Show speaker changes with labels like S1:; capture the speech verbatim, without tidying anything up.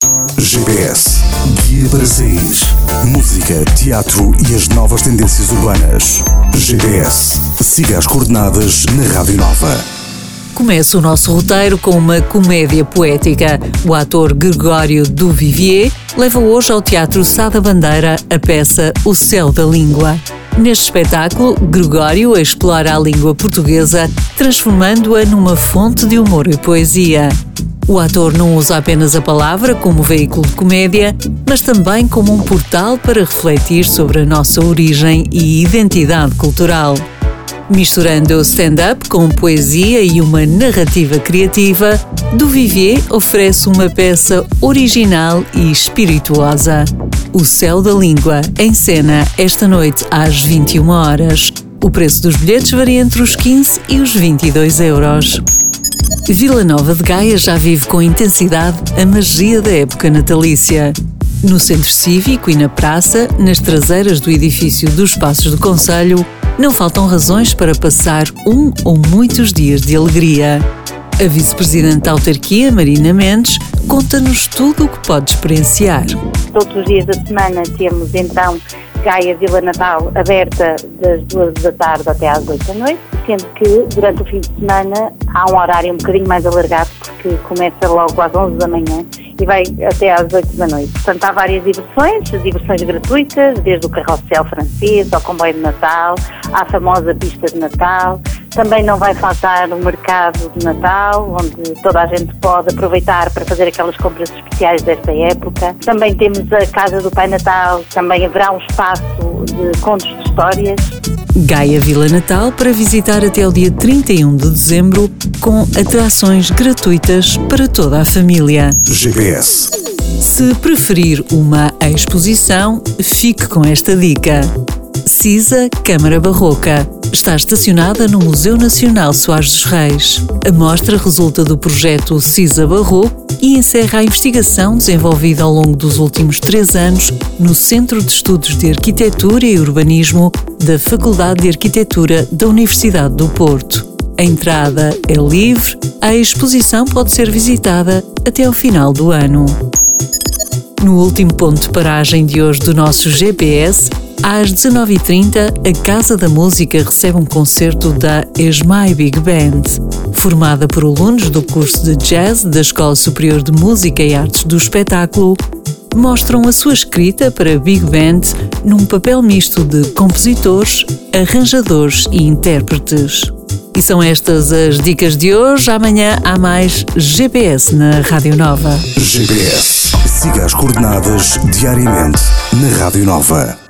S1: G P S. Guia para sair. Música, teatro e as novas tendências urbanas. G P S. Siga as coordenadas na Rádio Nova.
S2: Começa o nosso roteiro com uma comédia poética. O ator Gregório Duvivier leva hoje ao Teatro Sá da Bandeira a peça O Céu da Língua. Neste espetáculo, Gregório explora a língua portuguesa, transformando-a numa fonte de humor e poesia. O ator não usa apenas a palavra como veículo de comédia, mas também como um portal para refletir sobre a nossa origem e identidade cultural. Misturando o stand-up com poesia e uma narrativa criativa, Duvivier oferece uma peça original e espirituosa. O Céu da Língua, em cena esta noite às vinte e uma horas. O preço dos bilhetes varia entre os quinze e os vinte e dois euros. Vila Nova de Gaia já vive com intensidade a magia da época natalícia. No Centro Cívico e na praça, nas traseiras do edifício dos Passos do Concelho, não faltam razões para passar um ou muitos dias de alegria. A vice-presidente da autarquia, Marina Mendes, conta-nos tudo o que pode experienciar.
S3: Todos os dias da semana temos então Gaia Vila Natal aberta das duas da tarde até às oito da noite, sendo que durante o fim de semana há um horário um bocadinho mais alargado, porque começa logo às onze da manhã e vai até às oito da noite. Portanto, há várias diversões, diversões gratuitas, desde o carrossel francês ao comboio de Natal, à famosa pista de Natal. Também não vai faltar o mercado de Natal, onde toda a gente pode aproveitar para fazer aquelas compras especiais desta época. Também temos a Casa do Pai Natal, também haverá um espaço de contos de histórias.
S2: Gaia Vila Natal para visitar até o dia trinta e um de dezembro, com atrações gratuitas para toda a família.
S1: G P S.
S2: Se preferir uma exposição, fique com esta dica. Cisa Câmara Barroca. Está estacionada no Museu Nacional Soares dos Reis. A mostra resulta do projeto Cisa Barroco e encerra a investigação desenvolvida ao longo dos últimos três anos no Centro de Estudos de Arquitetura e Urbanismo da Faculdade de Arquitetura da Universidade do Porto. A entrada é livre, a exposição pode ser visitada até ao final do ano. No último ponto de paragem de hoje do nosso G P S, às dezanove e trinta, a Casa da Música recebe um concerto da ESMAI Big Band. Formada por alunos do curso de Jazz da Escola Superior de Música e Artes do Espetáculo, mostram a sua escrita para Big Band num papel misto de compositores, arranjadores e intérpretes. E são estas as dicas de hoje. Amanhã há mais G P S na Rádio Nova.
S1: G P S. Siga as coordenadas diariamente na Rádio Nova.